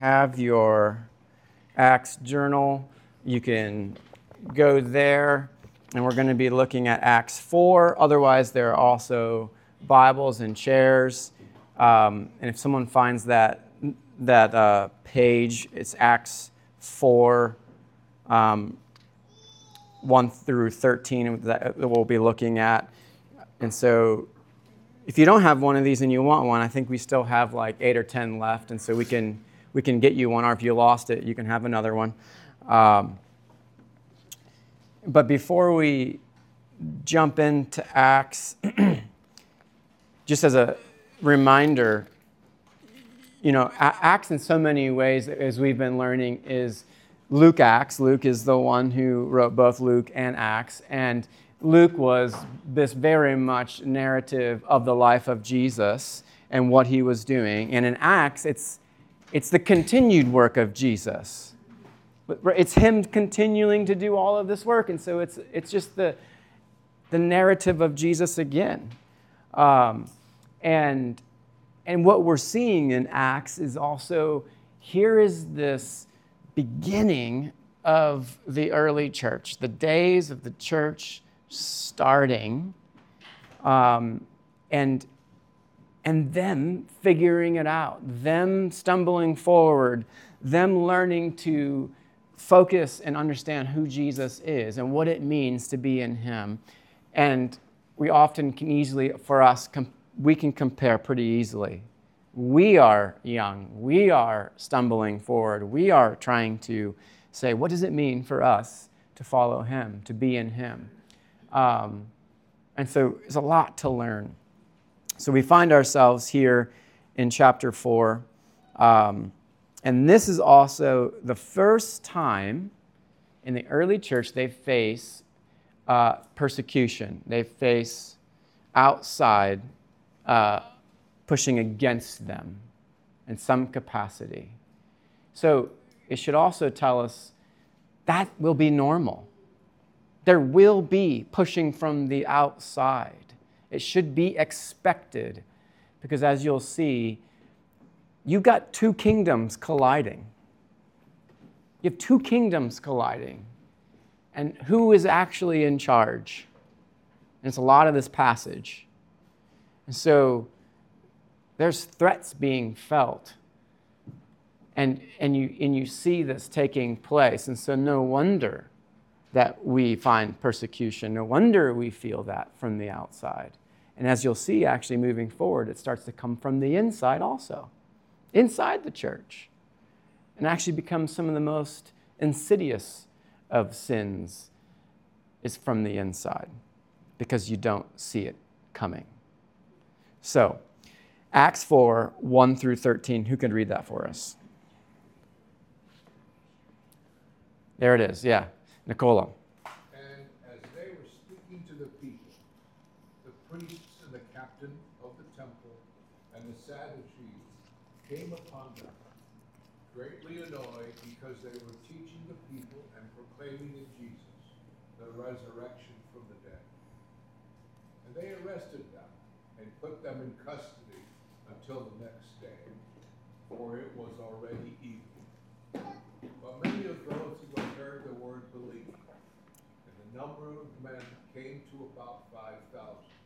have your Acts journal, you can go there, and we're going to be looking at Acts 4. Otherwise, there are also Bibles and chairs. And if someone finds that page, it's Acts 4, 1 through 13 that we'll be looking at. And so if you don't have one of these and you want one, I think we still have like 8 or 10 left. And so we can get you one, or if you lost it, you can have another one. But before we jump into Acts, just as a reminder, Acts in so many ways, as we've been learning, is Luke Acts. Luke is the one who wrote both Luke and Acts. And Luke was this very much narrative of the life of Jesus and what he was doing. And in Acts, it's the continued work of Jesus. It's him continuing to do all of this work. And so it's just the narrative of Jesus again. And what we're seeing in Acts is also, here is this beginning of the early church, the days of the church starting, and them figuring it out, them stumbling forward, them learning to focus and understand who Jesus is and what it means to be in him. And we often can easily, for us, we can compare pretty easily. We are young. We are stumbling forward. We are trying to say, what does it mean for us to follow him, to be in him? And so there's a lot to learn. So we find ourselves here in chapter 4. And this is also the first time in the early church they face persecution. They face outside pushing against them in some capacity. So it should also tell us that will be normal. There will be pushing from the outside. It should be expected because, as you'll see, you've got two kingdoms colliding. You have two kingdoms colliding. And who is actually in charge? And it's a lot of this passage. And so there's threats being felt. And you see this taking place. And so no wonder that we find persecution. No wonder we feel that from the outside. And as you'll see, actually moving forward, it starts to come from the inside also. Inside the church, and actually becomes some of the most insidious of sins is from the inside because you don't see it coming. So, Acts 4, 1 through 13, who can read that for us? There it is, yeah. Nicola. And as they were speaking to the people, the priests and the captain of the temple and the Sadducees came upon them, greatly annoyed because they were teaching the people and proclaiming in Jesus the resurrection from the dead. And they arrested them and put them in custody until the next day, for it was already evening. But many of those who had heard the word believed, and the number of men came to about 5,000.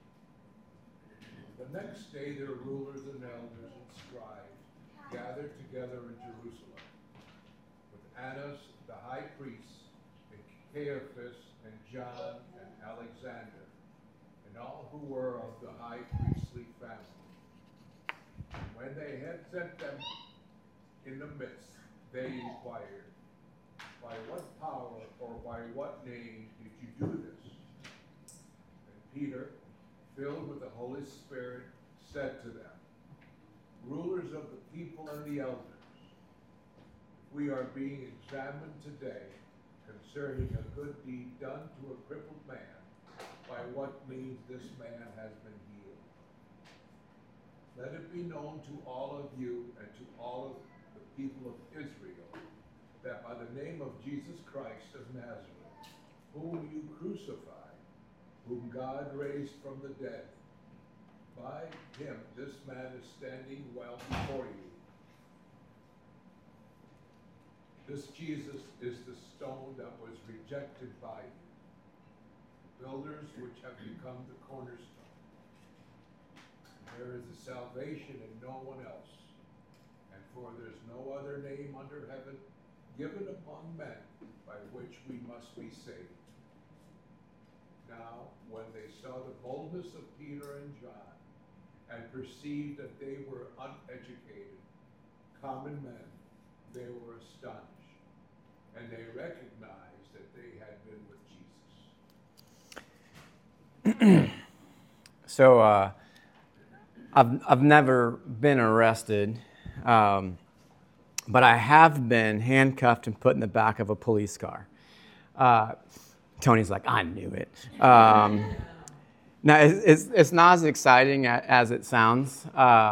The next day their rulers and elders and scribes gathered together in Jerusalem with Annas the high priest, and Caiaphas, and John, and Alexander, and all who were of the high priestly family. When they had sent them in the midst, they inquired, by what power or by what name did you do this? And Peter, filled with the Holy Spirit, said to them, rulers of the people and the elders, we are being examined today concerning a good deed done to a crippled man, by what means this man has been healed. Let it be known to all of you and to all of the people of Israel that by the name of Jesus Christ of Nazareth, whom you crucified, whom God raised from the dead, by him this man is standing well before you. This Jesus is the stone that was rejected by you, builders which have become the cornerstone. There is a salvation in no one else, and for there's no other name under heaven given among men by which we must be saved. Now, when they saw the boldness of Peter and John, and perceived that they were uneducated, common men, they were astonished, and they recognized that they had been with Jesus. So I've never been arrested, but I have been handcuffed and put in the back of a police car. Tony's like, I knew it. Now, it's not as exciting as it sounds.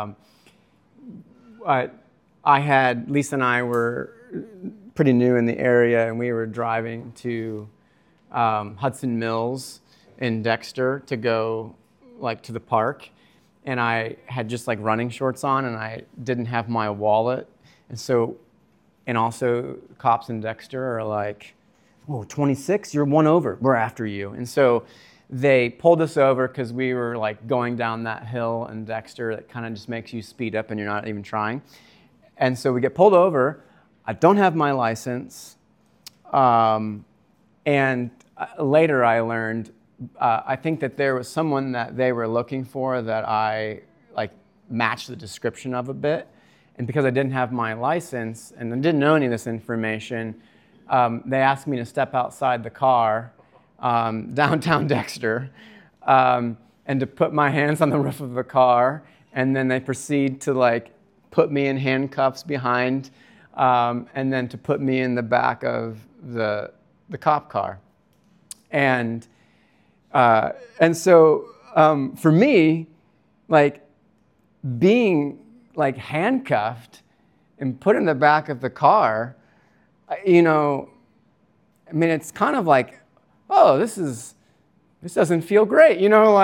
Lisa and I were pretty new in the area, and we were driving to Hudson Mills in Dexter to go to the park. And I had just running shorts on, and I didn't have my wallet. And also cops in Dexter are like, "Whoa, 26? You're one over. We're after you." And so they pulled us over because we were going down that hill in Dexter that kind of just makes you speed up and you're not even trying. And so we get pulled over. I don't have my license. And later I learned, I think that there was someone that they were looking for that I matched the description of a bit. And because I didn't have my license and I didn't know any of this information, they asked me to step outside the car, downtown Dexter, and to put my hands on the roof of the car. And then they proceed to put me in handcuffs behind, and then to put me in the back of the cop car. And so for me, being handcuffed and put in the back of the car, it's kind of oh, this doesn't feel great.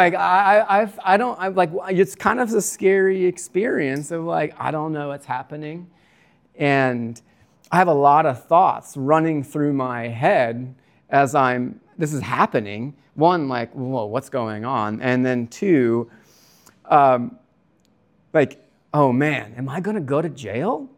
It's kind of a scary experience of I don't know what's happening. And I have a lot of thoughts running through my head as this is happening. One, whoa, what's going on? And then two, oh man, am I going to go to jail?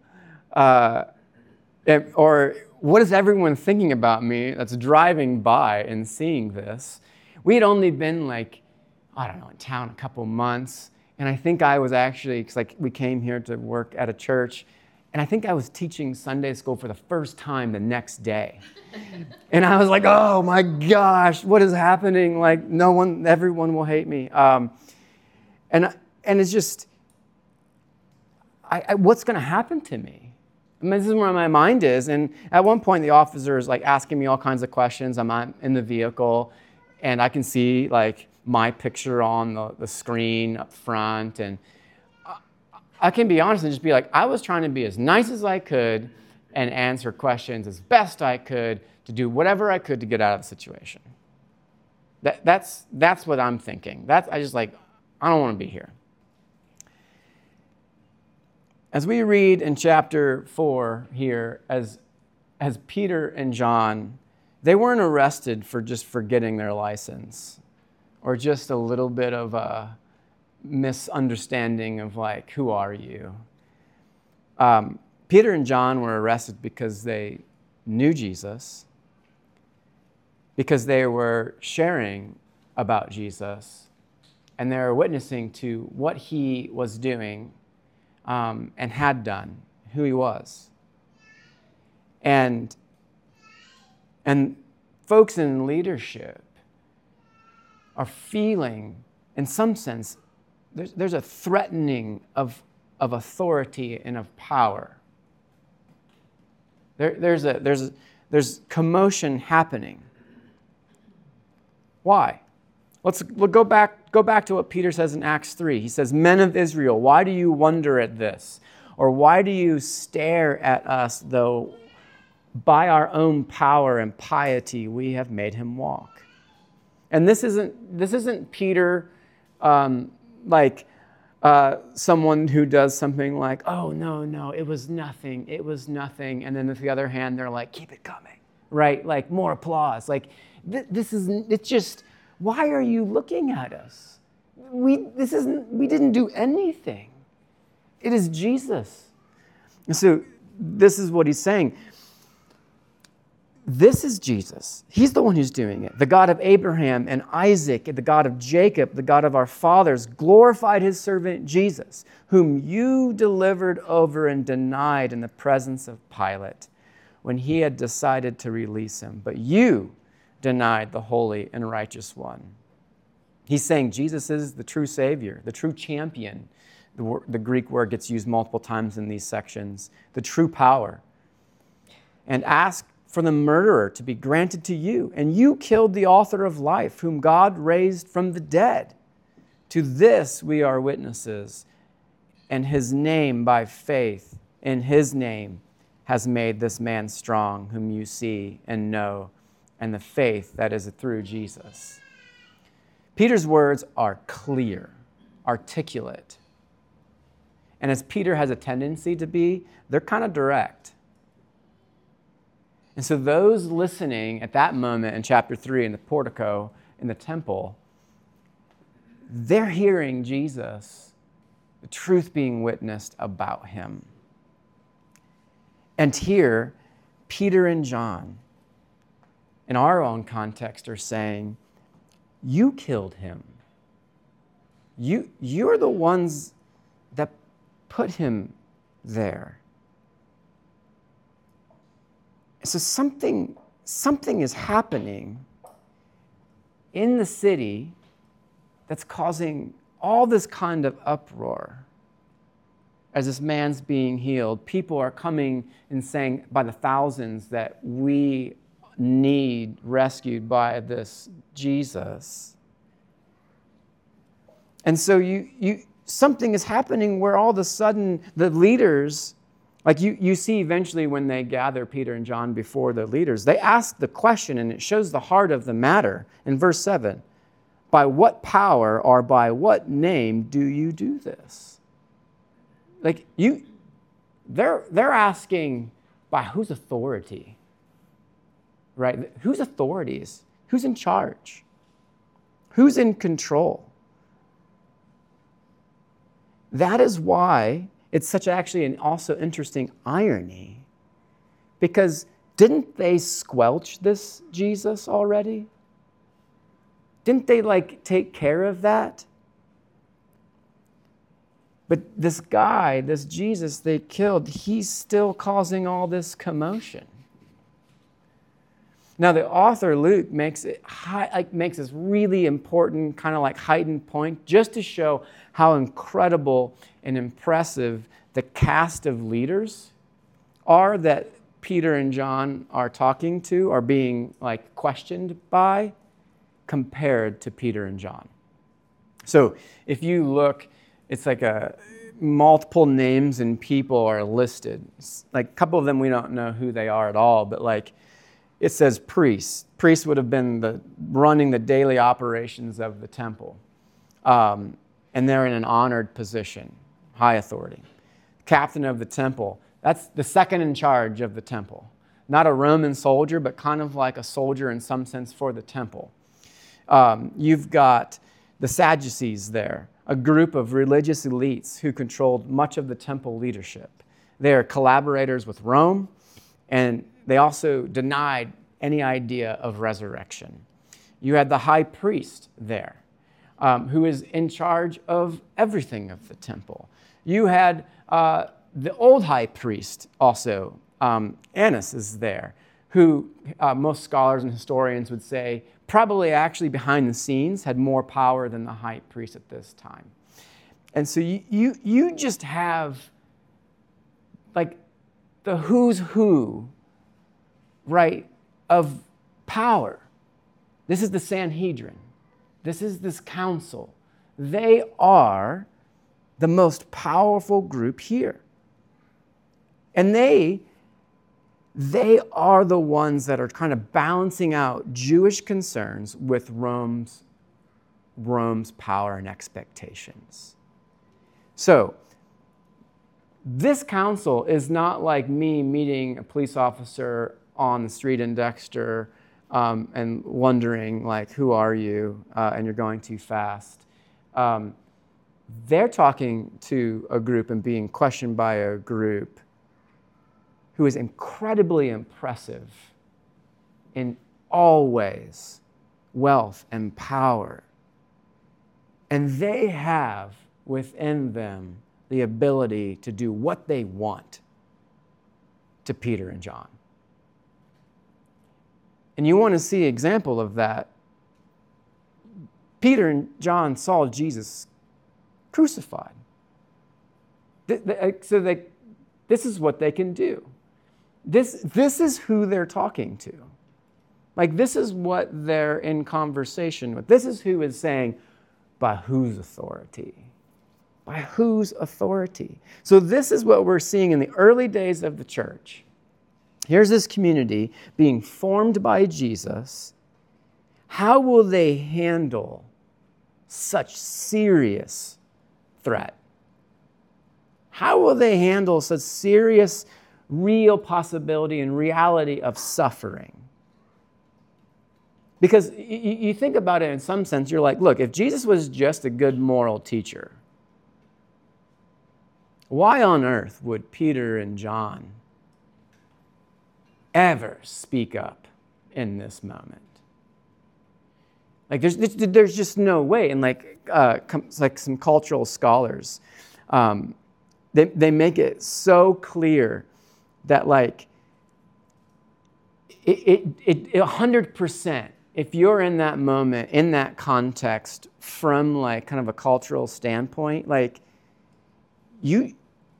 Or what is everyone thinking about me that's driving by and seeing this? We had only been in town a couple months. And I think I was actually, because we came here to work at a church, and I think I was teaching Sunday school for the first time the next day. And I was like, oh my gosh, what is happening? Everyone will hate me. And it's just, what's going to happen to me? This is where my mind is. And at one point, the officer is asking me all kinds of questions. I'm in the vehicle, and I can see my picture on the screen up front. And I can be honest and just be I was trying to be as nice as I could and answer questions as best I could to do whatever I could to get out of the situation. That's what I'm thinking. I don't want to be here. As we read in chapter 4 here, as Peter and John, they weren't arrested for just forgetting their license or just a little bit of a misunderstanding of who are you? Peter and John were arrested because they knew Jesus, because they were sharing about Jesus, and they were witnessing to what he was doing and had done, who he was. And folks in leadership are feeling, in some sense, there's a threatening of authority and of power. There's commotion happening. Why? We'll go back to what Peter says in Acts 3. He says, "Men of Israel, why do you wonder at this? Or why do you stare at us, though by our own power and piety we have made him walk?" And this isn't Peter someone who does something like, oh, no, it was nothing. And then with the other hand, they're like, keep it coming, right? Like more applause. Like it's just, why are you looking at us? We didn't do anything. It is Jesus. And so this is what he's saying. This is Jesus. He's the one who's doing it. The God of Abraham and Isaac, the God of Jacob, the God of our fathers, glorified his servant Jesus, whom you delivered over and denied in the presence of Pilate when he had decided to release him. But you denied the holy and righteous one. He's saying Jesus is the true Savior, the true champion. The Greek word gets used multiple times in these sections. The true power. And ask for the murderer to be granted to you. And you killed the author of life, whom God raised from the dead. To this we are witnesses. And his name, by faith in his name, has made this man strong, whom you see and know, and the faith that is through Jesus. Peter's words are clear, articulate. And as Peter has a tendency to be, they're kind of direct. And so those listening at that moment in chapter 3 in the portico in the temple, they're hearing Jesus, the truth being witnessed about him. And here, Peter and John, in our own context, are saying, you killed him. You're the ones that put him there. So something is happening in the city that's causing all this kind of uproar. As this man's being healed, people are coming and saying by the thousands that we need rescued by this Jesus. And so something is happening where all of a sudden the leaders, like you see eventually when they gather Peter and John before the leaders, they ask the question, and it shows the heart of the matter. In verse 7, by what power or by what name do you do this? Like they're asking by whose authority, right? Whose authorities? Who's in charge? Who's in control? That is why it's such actually an also interesting irony, because didn't they squelch this Jesus already? Didn't they take care of that? But this guy, this Jesus they killed, he's still causing all this commotion. Now the author Luke makes this really important kind of heightened point just to show how incredible and impressive the cast of leaders are that Peter and John are talking to, are being questioned by, compared to Peter and John. So if you look, it's multiple names and people are listed. A couple of them we don't know who they are at all, but it says priests. Priests would have been running the daily operations of the temple. And they're in an honored position, high authority. Captain of the temple, that's the second in charge of the temple. Not a Roman soldier, but kind of like a soldier in some sense for the temple. You've got the Sadducees there, a group of religious elites who controlled much of the temple leadership. They are collaborators with Rome, and they also denied any idea of resurrection. You had the high priest there, who is in charge of everything of the temple. You had the old high priest also, Annas is there, who most scholars and historians would say probably actually behind the scenes had more power than the high priest at this time. And so you just have the who's who, right, of power. This is the Sanhedrin. This is this council. They are the most powerful group here. And they are the ones that are kind of balancing out Jewish concerns with Rome's power and expectations. So, this council is not like me meeting a police officer on the street in Dexter and wondering, like, who are you? And you're going too fast. They're talking to a group and being questioned by a group who is incredibly impressive in all ways, wealth and power. And they have within them the ability to do what they want to Peter and John. And you want to see an example of that. Peter and John saw Jesus crucified. This is what they can do. This is who they're talking to. Like, this is what they're in conversation with. This is who is saying, by whose authority? By whose authority? So this is what we're seeing in the early days of the church. Here's this community being formed by Jesus. How will they handle such serious threat? How will they handle such serious, real possibility and reality of suffering? Because you think about it in some sense, you're like, look, if Jesus was just a good moral teacher, why on earth would Peter and John ever speak up in this moment? Like, there's just no way. And like some cultural scholars, they make it so clear that like it 100%. If you're in that moment, in that context, from like kind of a cultural standpoint, like you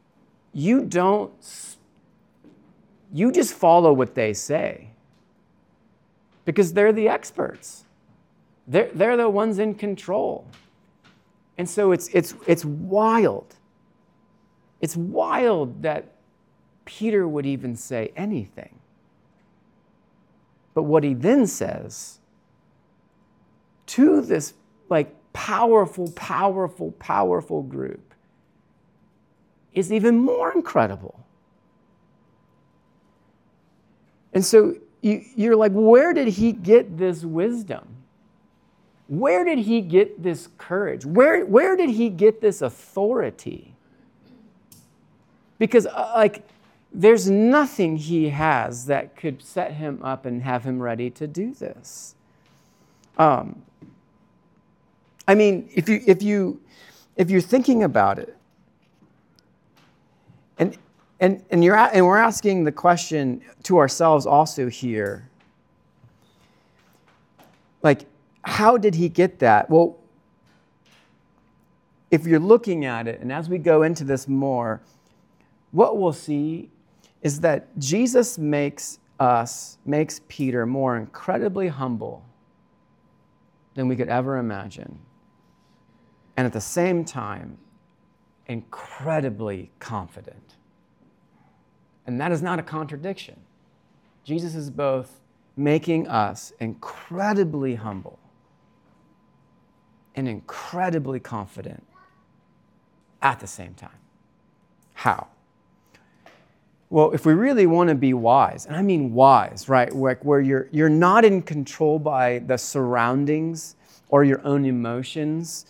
just follow what they say because they're the experts. They're the ones in control. And so it's wild. It's wild that Peter would even say anything. But what he then says to this like powerful group is even more incredible. And so you're like, where did he get this wisdom? Where did he get this courage? Where did he get this authority? Because there's nothing he has that could set him up and have him ready to do this. I mean, if you're thinking about it, and we're asking the question to ourselves also here, like, how did he get that? Well, if you're looking at it, and as we go into this more, what we'll see is that Jesus makes Peter more incredibly humble than we could ever imagine. And at the same time, incredibly confident. And that is not a contradiction. Jesus is both making us incredibly humble and incredibly confident at the same time. How? Well, if we really want to be wise, and I mean wise, right? Where you're not in control by the surroundings or your own emotions,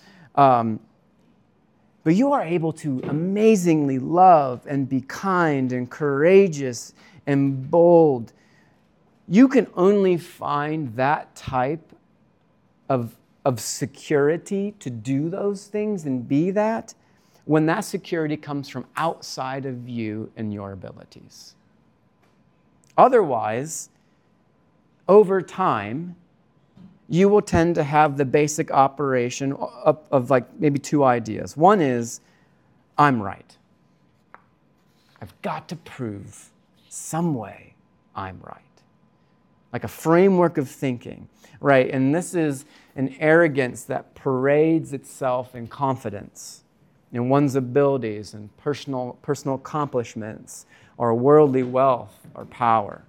but you are able to amazingly love and be kind and courageous and bold. You can only find that type of security to do those things and be that when that security comes from outside of you and your abilities. Otherwise, over time, you will tend to have the basic operation of like maybe two ideas. One is, I'm right. I've got to prove some way I'm right. Like a framework of thinking, right? And this is an arrogance that parades itself in confidence in one's abilities and personal accomplishments or worldly wealth or power.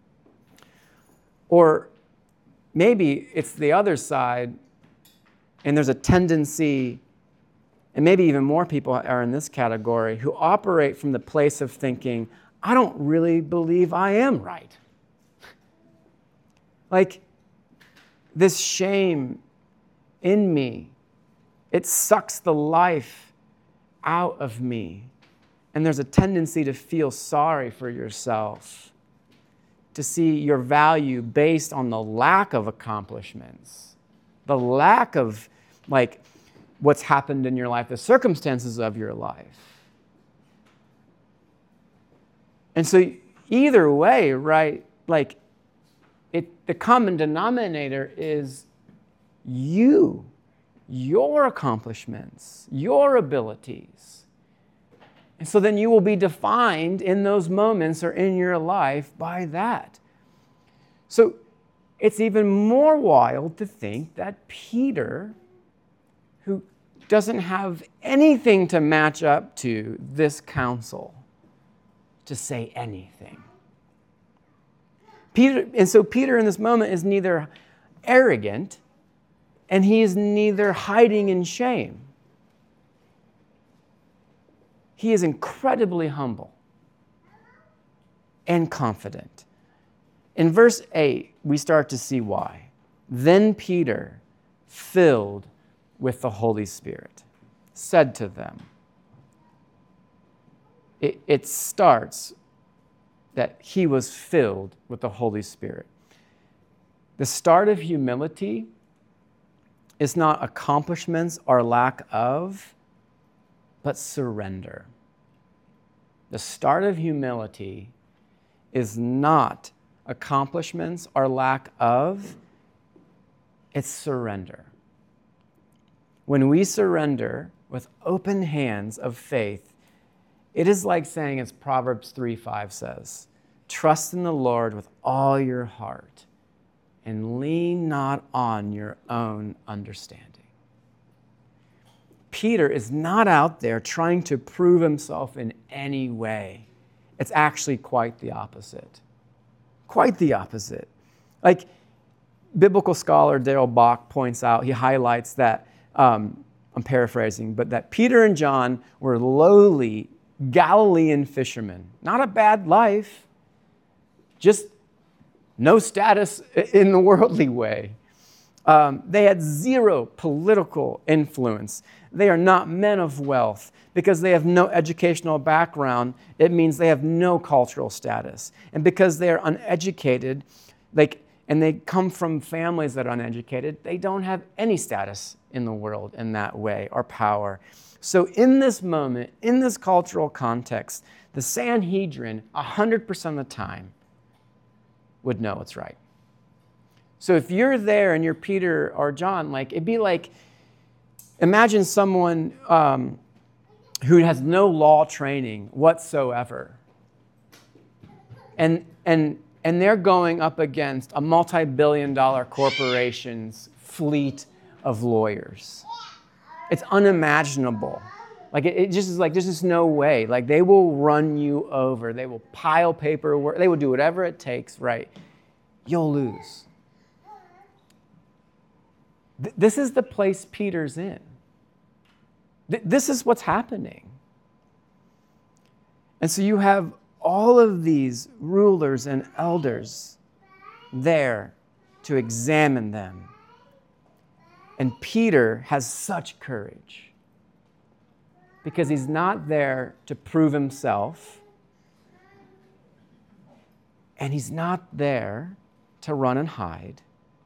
Or maybe it's the other side, and there's a tendency and maybe even more people are in this category, who operate from the place of thinking, I don't really believe I am right. Like, this shame in me, it sucks the life out of me. And there's a tendency to feel sorry for yourself, to see your value based on the lack of accomplishments, the lack of, like, what's happened in your life, the circumstances of your life. And so either way, right, like, the common denominator is you, your accomplishments, your abilities. And so then you will be defined in those moments or in your life by that. So it's even more wild to think that Peter, who doesn't have anything to match up to this counsel, to say anything. Peter in this moment is neither arrogant and he is neither hiding in shame. He is incredibly humble and confident. In verse 8, we start to see why. Then Peter, filled with the Holy Spirit, said to them. It starts that he was filled with the Holy Spirit. The start of humility is not accomplishments or lack of, but surrender. The start of humility is not accomplishments or lack of, it's surrender. When we surrender with open hands of faith, it is like saying, as Proverbs 3:5 says, trust in the Lord with all your heart and lean not on your own understanding. Peter is not out there trying to prove himself in any way. It's actually quite the opposite. Quite the opposite. Like, biblical scholar Darrell Bock points out, he highlights that, I'm paraphrasing, but that Peter and John were lowly Galilean fishermen. Not a bad life, just no status in the worldly way. They had zero political influence. They are not men of wealth. Because they have no educational background, it means they have no cultural status. And because they are uneducated, and they come from families that are uneducated, they don't have any status in the world in that way or power. So in this moment, in this cultural context, the Sanhedrin, 100% of the time, would know it's right. So if you're there and you're Peter or John, it'd be like, imagine someone who has no law training whatsoever. And they're going up against a multi-billion-dollar corporation's fleet of lawyers. It's unimaginable. It just is there's just no way. They will run you over. They will pile paperwork. They will do whatever it takes, right? You'll lose. This is the place Peter's in. This is what's happening. And so you have all of these rulers and elders there to examine them. And Peter has such courage because he's not there to prove himself, and he's not there to run and hide.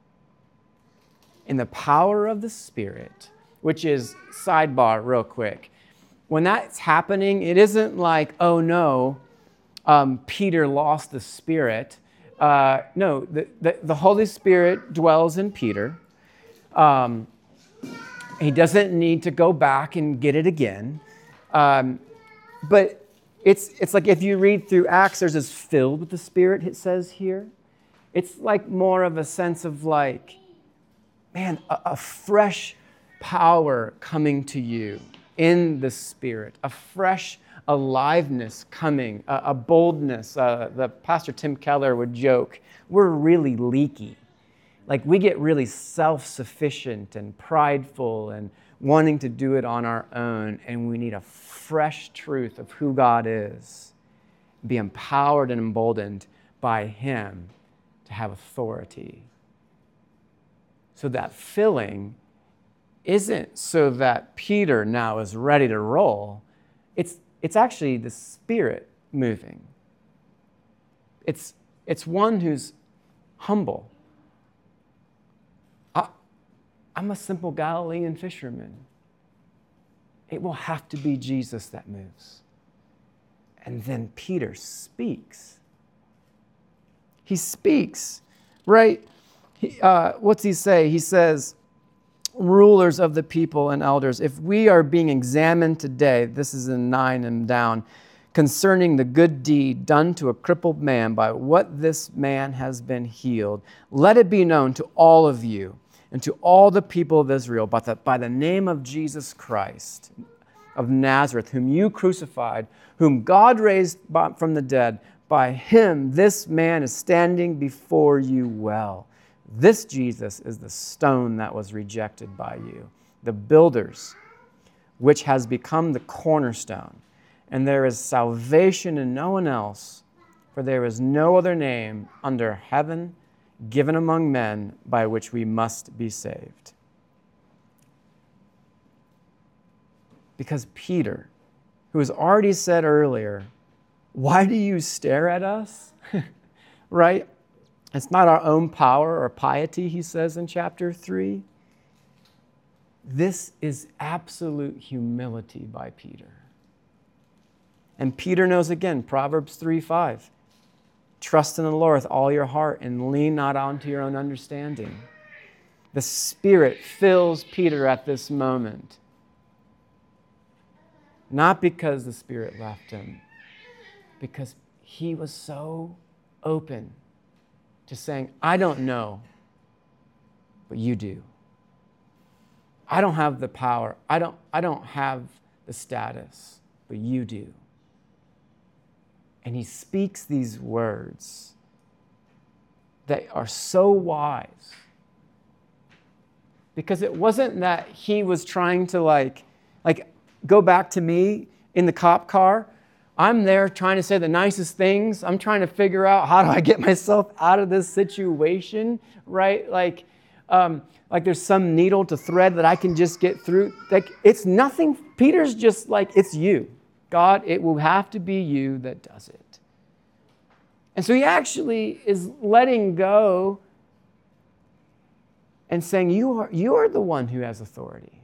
In the power of the Spirit, which is, sidebar real quick, when that's happening, it isn't like, oh no, Peter lost the Spirit. No, the Holy Spirit dwells in Peter. He doesn't need to go back and get it again. But it's like if you read through Acts, there's this filled with the Spirit, it says here. It's like more of a sense of a fresh power coming to you in the Spirit, a fresh aliveness coming, a boldness. The Pastor Tim Keller would joke, we're really leaky. We get really self-sufficient and prideful, and wanting to do it on our own, and we need a fresh truth of who God is, be empowered and emboldened by Him to have authority. So that filling isn't so that Peter now is ready to roll. It's actually the Spirit moving. It's one who's humble. I'm a simple Galilean fisherman. It will have to be Jesus that moves. And then Peter speaks. He speaks, right? What's he say? He says, rulers of the people and elders, if we are being examined today, this is in 9 and down, concerning the good deed done to a crippled man by what this man has been healed, let it be known to all of you and to all the people of Israel, but that by the name of Jesus Christ of Nazareth, whom you crucified, whom God raised from the dead, by Him this man is standing before you well. This Jesus is the stone that was rejected by you, the builders, which has become the cornerstone. And there is salvation in no one else, for there is no other name under heaven given among men by which we must be saved. Because Peter, who has already said earlier, why do you stare at us? Right? It's not our own power or piety, he says in chapter 3. This is absolute humility by Peter. And Peter knows again, Proverbs 3:5. Trust in the Lord with all your heart and lean not onto your own understanding. The Spirit fills Peter at this moment. Not because the Spirit left him, because he was so open to saying, I don't know, but you do. I don't have the power. I don't have the status, but you do. And he speaks these words that are so wise. Because it wasn't that he was trying to like go back to me in the cop car. I'm there trying to say the nicest things. I'm trying to figure out how do I get myself out of this situation, right? Like there's some needle to thread that I can just get through. Like it's nothing. Peter's just like, it's you. God, it will have to be you that does it. And so he actually is letting go and saying, you are the one who has authority.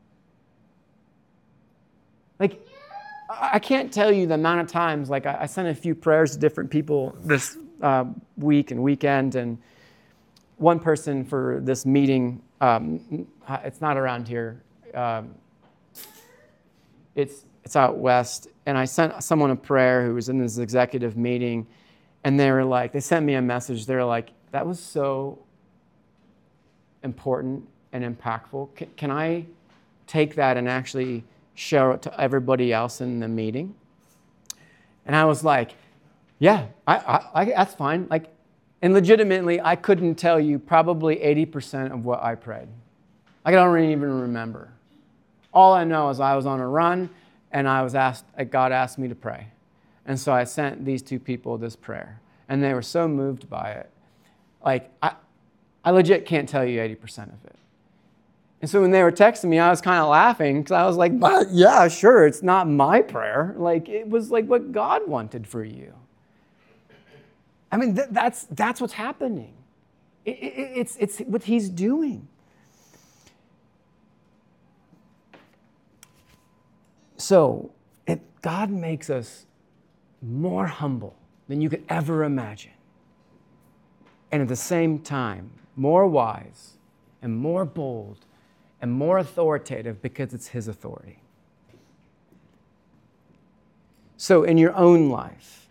Like, I can't tell you the amount of times, like I sent a few prayers to different people this week and weekend, and one person for this meeting, it's not around here, it's out west, and I sent someone a prayer who was in this executive meeting, and they sent me a message, they were like, that was so important and impactful. Can I take that and actually share it to everybody else in the meeting? And I was like, yeah, I that's fine. Like, and legitimately, I couldn't tell you probably 80% of what I prayed. I don't even remember. All I know is I was on a run, and God asked me to pray. And so I sent these two people this prayer, and they were so moved by it. Like, I legit can't tell you 80% of it. And so when they were texting me, I was kind of laughing because I was like, but yeah, sure, it's not my prayer. Like, it was like what God wanted for you. I mean, that's what's happening. It's what He's doing. So God makes us more humble than you could ever imagine. And at the same time, more wise and more bold and more authoritative because it's His authority. So in your own life,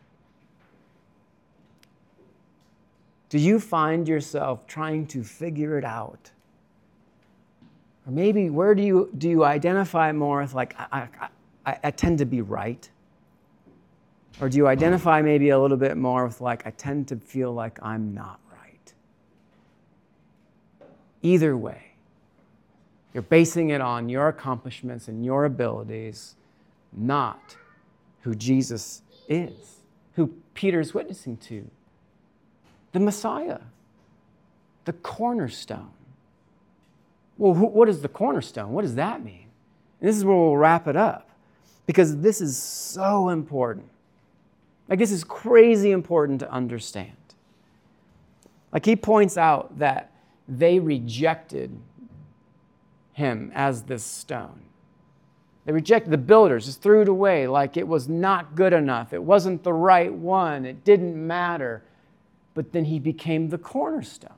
do you find yourself trying to figure it out? Or maybe where do you identify more with like, I tend to be right? Or do you identify maybe a little bit more with like, I tend to feel like I'm not right? Either way, You're basing it on your accomplishments and your abilities, not who Jesus is, who Peter's witnessing to. The Messiah, the cornerstone. Well, what is the cornerstone? What does that mean? And this is where we'll wrap it up, because this is so important. Like, this is crazy important to understand. Like, he points out that they rejected him as this stone. They rejected the builders, just threw it away like it was not good enough. It wasn't the right one. It didn't matter. But then he became the cornerstone.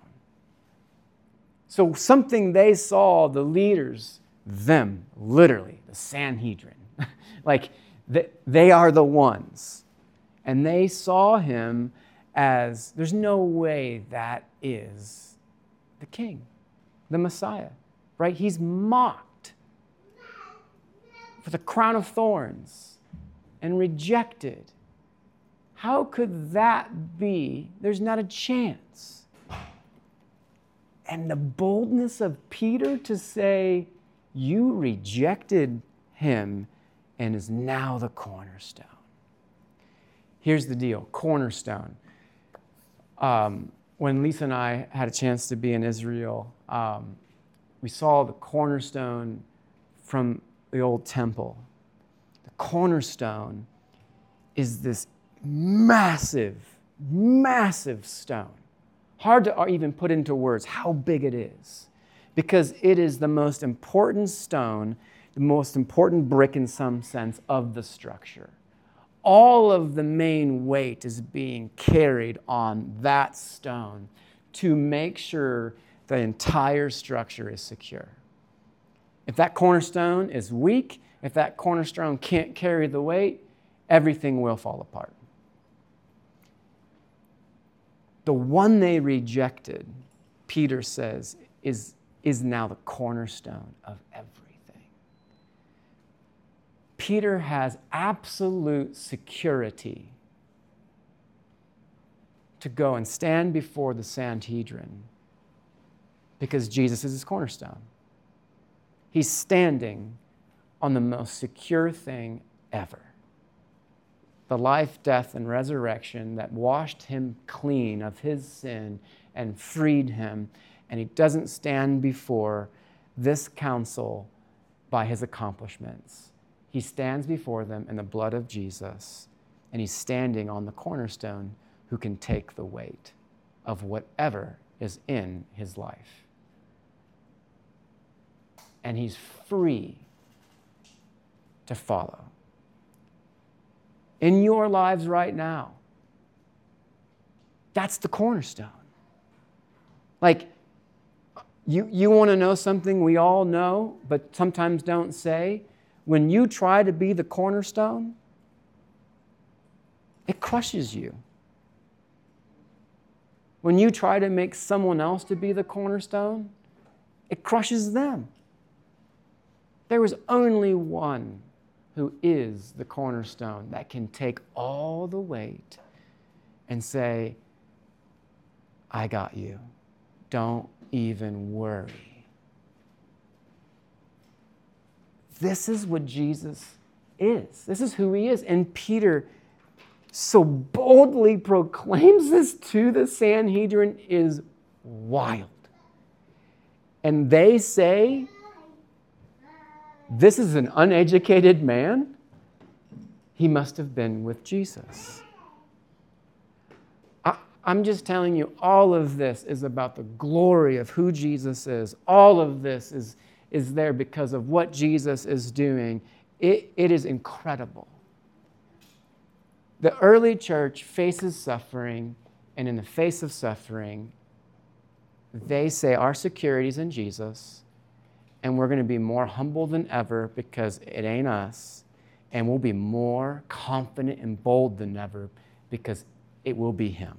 So something they saw, the leaders, them, literally, the Sanhedrin, like they are the ones. And they saw him as, there's no way that is the king, the Messiah, right? He's mocked with a crown of thorns and rejected. How could that be? There's not a chance. And the boldness of Peter to say, you rejected him and is now the cornerstone. Here's the deal, cornerstone. When Lisa and I had a chance to be in Israel, we saw the cornerstone from the old temple. The cornerstone is this massive, massive stone. Hard to even put into words how big it is, because it is the most important stone, the most important brick in some sense of the structure. All of the main weight is being carried on that stone to make sure the entire structure is secure. If that cornerstone is weak, if that cornerstone can't carry the weight, everything will fall apart. The one they rejected, Peter says, is now the cornerstone of everything. Peter has absolute security to go and stand before the Sanhedrin because Jesus is his cornerstone. He's standing on the most secure thing ever. The life, death, and resurrection that washed him clean of his sin and freed him. And he doesn't stand before this council by his accomplishments. He stands before them in the blood of Jesus, and he's standing on the cornerstone who can take the weight of whatever is in his life. And he's free to follow. In your lives right now, that's the cornerstone. Like, you want to know something we all know, but sometimes don't say? When you try to be the cornerstone, it crushes you. When you try to make someone else to be the cornerstone, it crushes them. There is only one who is the cornerstone that can take all the weight and say, I got you. Don't even worry. This is what Jesus is. This is who he is. And Peter so boldly proclaims this to the Sanhedrin is wild. And they say, this is an uneducated man. He must have been with Jesus. I'm just telling you, all of this is about the glory of who Jesus is. All of this is there because of what Jesus is doing. It is incredible. The early church faces suffering, and in the face of suffering, they say our security is in Jesus, and we're going to be more humble than ever because it ain't us, and we'll be more confident and bold than ever because it will be him.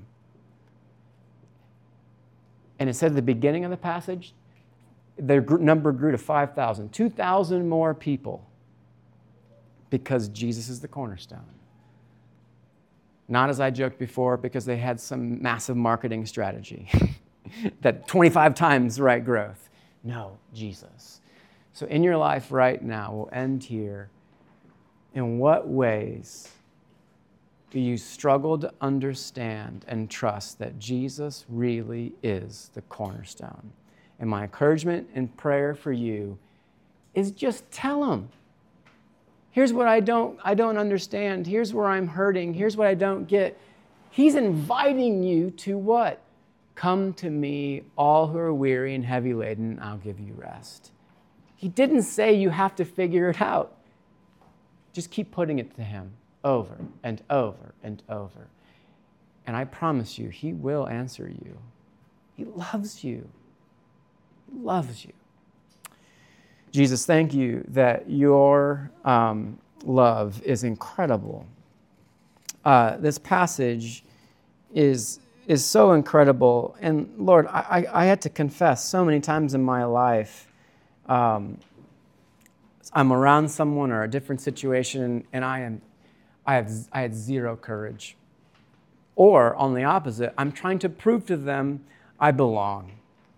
And it said at the beginning of the passage, their number grew to 5,000, 2,000 more people because Jesus is the cornerstone. Not, as I joked before, because they had some massive marketing strategy that 25 times the right growth. No, Jesus. So in your life right now, we'll end here. In what ways do you struggle to understand and trust that Jesus really is the cornerstone? And my encouragement and prayer for you is just tell him. Here's what I don't understand. Here's where I'm hurting. Here's what I don't get. He's inviting you to what? Come to me, all who are weary and heavy laden, and I'll give you rest. He didn't say you have to figure it out. Just keep putting it to him over and over and over. And I promise you, he will answer you. He loves you. He loves you. Jesus, thank you that your love is incredible. This passage is so incredible. And Lord, I had to confess so many times in my life, I'm around someone or a different situation, and I had zero courage. Or on the opposite, I'm trying to prove to them I belong.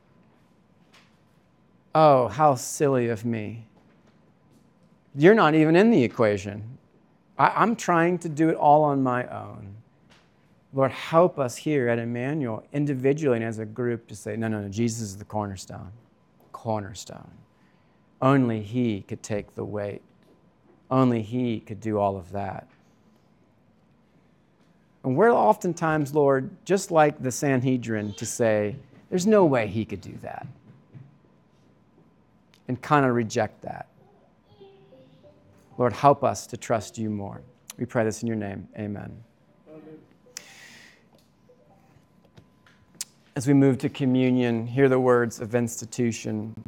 Oh, how silly of me. You're not even in the equation. I'm trying to do it all on my own. Lord, help us here at Emmanuel, individually and as a group, to say, no, Jesus is the cornerstone. Cornerstone. Only he could take the weight. Only he could do all of that. And we're oftentimes, Lord, just like the Sanhedrin, to say, there's no way he could do that. And kind of reject that. Lord, help us to trust you more. We pray this in your name. Amen. As we move to communion, hear the words of institution.